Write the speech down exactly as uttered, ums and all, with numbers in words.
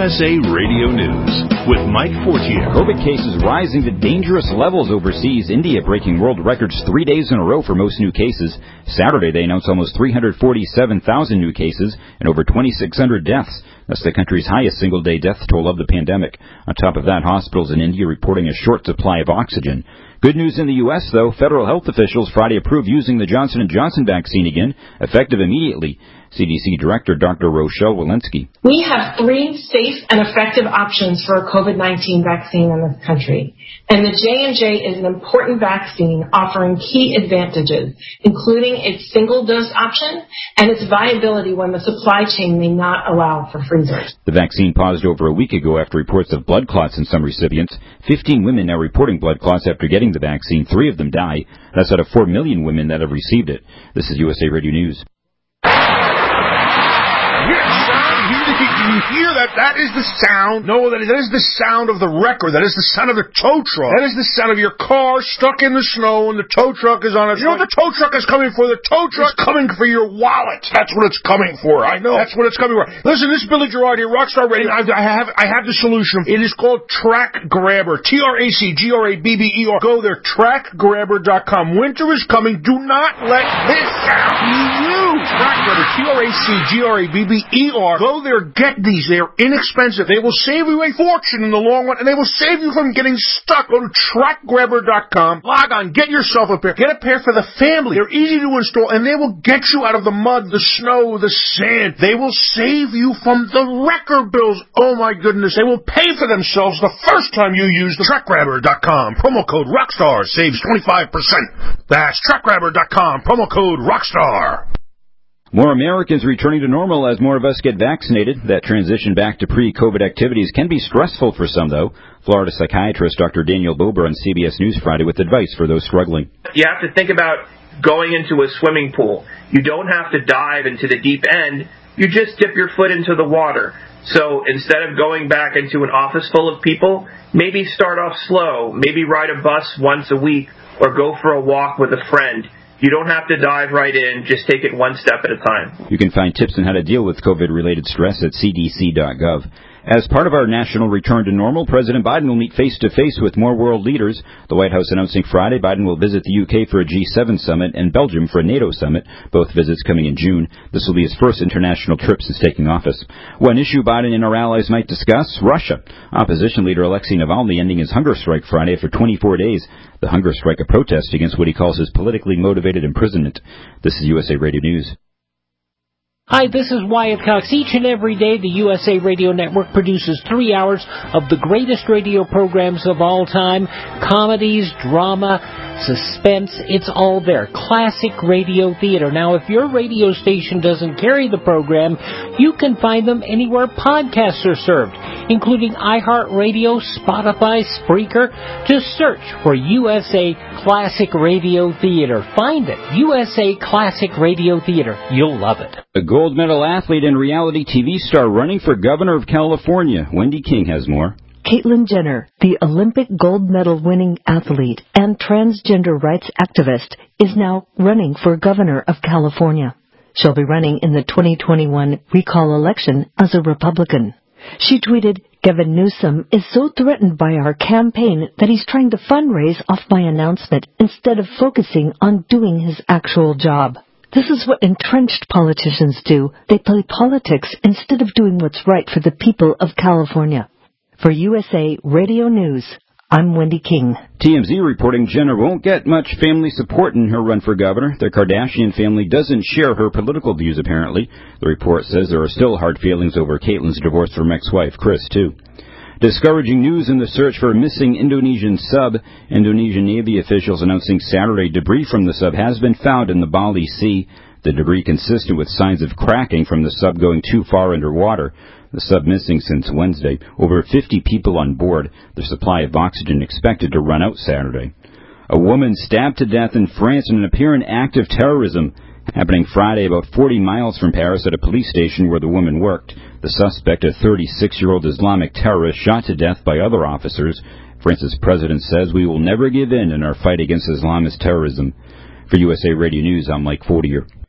S A Radio News with Mike Fortier. COVID cases rising to dangerous levels overseas. India breaking world records three days in a row for most new cases. Saturday, they announced almost three hundred forty-seven thousand new cases and over twenty-six hundred deaths. That's the country's highest single-day death toll of the pandemic. On top of that, hospitals in India reporting a short supply of oxygen. Good news in the U S, though. Federal health officials Friday approved using the Johnson and Johnson vaccine again, effective immediately. C D C Director Doctor Rochelle Walensky. We have three safe and effective options for a COVID nineteen vaccine in this country. And the J and J is an important vaccine offering key advantages, including its single-dose option and its viability when the supply chain may not allow for freezers. The vaccine paused over a week ago after reports of blood clots in some recipients. Fifteen women now reporting blood clots after getting the vaccine. Three of them die. That's out of four million women that have received it. This is U S A Radio News. You hear that? That is the sound. No, that is, that is the sound of the wrecker. That is the sound of the tow truck. That is the sound of your car stuck in the snow and the tow truck is on it. You know what the tow truck is coming for? The tow truck is coming for your wallet. That's what it's coming for. I know. That's what it's coming for. Listen, this is Billy Gerard here, Rockstar Radio. I, I have I have the solution. It is called Track Grabber. T R A C G R A B B E R. Go there, track grabber dot com. Winter is coming. Do not let this sound be used. Track Grabber. T R A C G R A B B E R. Go there, get these. They are inexpensive. They will save you a fortune in the long run, and they will save you from getting stuck. Go to track grabber dot com. Log on. Get yourself a pair. Get a pair for the family. They're easy to install, and they will get you out of the mud, the snow, the sand. They will save you from the wrecker bills. Oh, my goodness. They will pay for themselves the first time you use the track grabber dot com. Promo code ROCKSTAR saves twenty-five percent. That's track grabber dot com. Promo code ROCKSTAR. More Americans returning to normal as more of us get vaccinated. That transition back to pre-COVID activities can be stressful for some, though. Florida psychiatrist Doctor Daniel Bober on C B S News Friday with advice for those struggling. You have to think about going into a swimming pool. You don't have to dive into the deep end. You just dip your foot into the water. So instead of going back into an office full of people, maybe start off slow. Maybe ride a bus once a week or go for a walk with a friend. You don't have to dive right in. Just take it one step at a time. You can find tips on how to deal with COVID-related stress at C D C dot gov. As part of our national return to normal, President Biden will meet face-to-face with more world leaders. The White House announcing Friday Biden will visit the U K for a G seven summit and Belgium for a NATO summit, both visits coming in June. This will be his first international trip since taking office. One issue Biden and our allies might discuss, Russia. Opposition leader Alexei Navalny ending his hunger strike Friday for twenty-four days. The hunger strike a protest against what he calls his politically motivated imprisonment. This is U S A Radio News. Hi, this is Wyatt Cox. Each and every day, the U S A Radio Network produces three hours of the greatest radio programs of all time. Comedies, drama, suspense, it's all there. Classic radio theater. Now, if your radio station doesn't carry the program, you can find them anywhere podcasts are served, including iHeartRadio, Spotify, Spreaker. Just search for U S A Classic Radio Theater. Find it. U S A Classic Radio Theater. You'll love it. A gold medal athlete and reality T V star running for governor of California. Wendy King has more. Caitlyn Jenner, the Olympic gold medal winning athlete and transgender rights activist, is now running for governor of California. She'll be running in the twenty twenty-one recall election as a Republican. She tweeted, "Gavin Newsom is so threatened by our campaign that he's trying to fundraise off my announcement instead of focusing on doing his actual job. This is what entrenched politicians do. They play politics instead of doing what's right for the people of California." For U S A Radio News, I'm Wendy King. T M Z reporting Jenner won't get much family support in her run for governor. The Kardashian family doesn't share her political views, apparently. The report says there are still hard feelings over Caitlyn's divorce from ex-wife Kris, too. Discouraging news in the search for a missing Indonesian sub. Indonesian Navy officials announcing Saturday debris from the sub has been found in the Bali Sea. The debris consistent with signs of cracking from the sub going too far underwater. The sub missing since Wednesday. Over fifty people on board. The supply of oxygen expected to run out Saturday. A woman stabbed to death in France in an apparent act of terrorism. Happening Friday about forty miles from Paris at a police station where the woman worked. The suspect, a thirty-six-year-old Islamic terrorist, shot to death by other officers. France's president says we will never give in in our fight against Islamist terrorism. For U S A Radio News, I'm Mike Fortier.